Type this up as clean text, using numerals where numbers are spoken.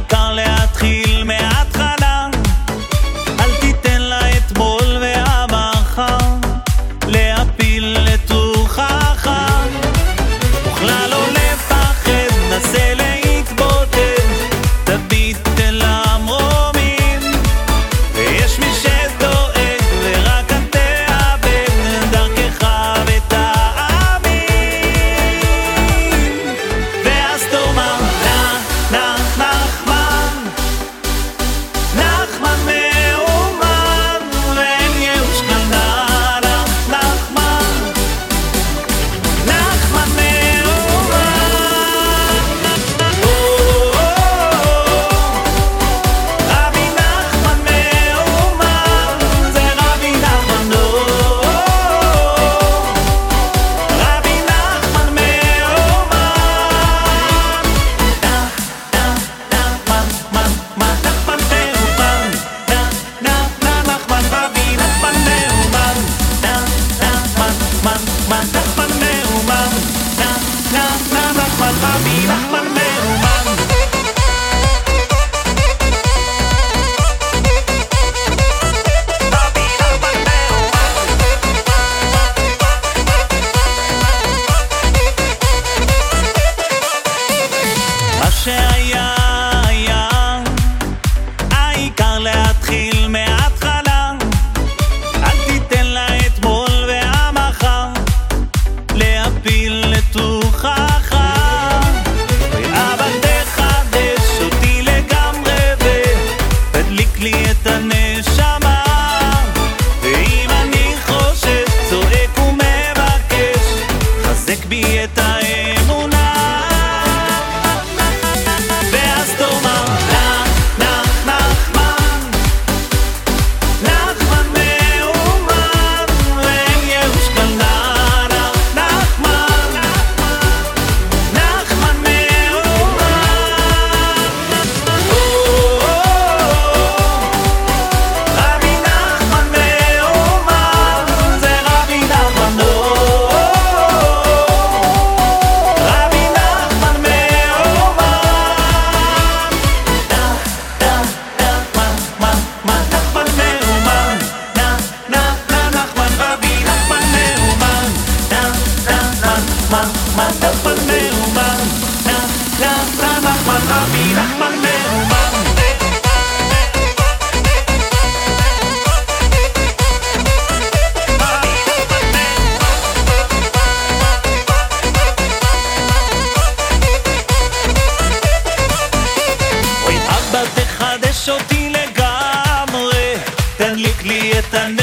העיקר להתחיל מההתחלה, אל תיתן לה אתמול והמחר להפיל לתוכך. וכלל לא לפחד, נסה להתבודד, תביט אל המרומים, ויש מי שדואג ורק את תאבד דרכך ותאמין. ואז תאמר נחמן, נחמן מאומן, ואין ייאוש כאן. נחמן, נחמן מאומן. רבי נחמן מאומן, זה רבי נחמן. רבי נחמן מאומן. נחמן מאומן, נחמן רבי נחמן מאומן. נחמן מאומן, נחמן רבי נחמן מאומן. מה שהיה היה, העיקר להתחיל מההתחלה, אל תיתן לה אתמול והמחר להפיל לתוכך. אבל תחדש אותי לגמרי ותדליק לי את הנשמה, ואם אני חושש, צועק ומבקש, חזק בי את האמונה. ואז תאמר נחמן, נחמן מאומן, ואין ייאוש כאן. נחמן מאומן. רבי נחמן מאומן, זה רבי נחמן. רבי נחמן מאומן. נחמן מאומן, נחמן רבי נחמן מאומן. נחמן מאומן, נחמן רבי נחמן מאומן. אוי אבא, תחדש אותי לגמרי, תדליק לי את הנשמה,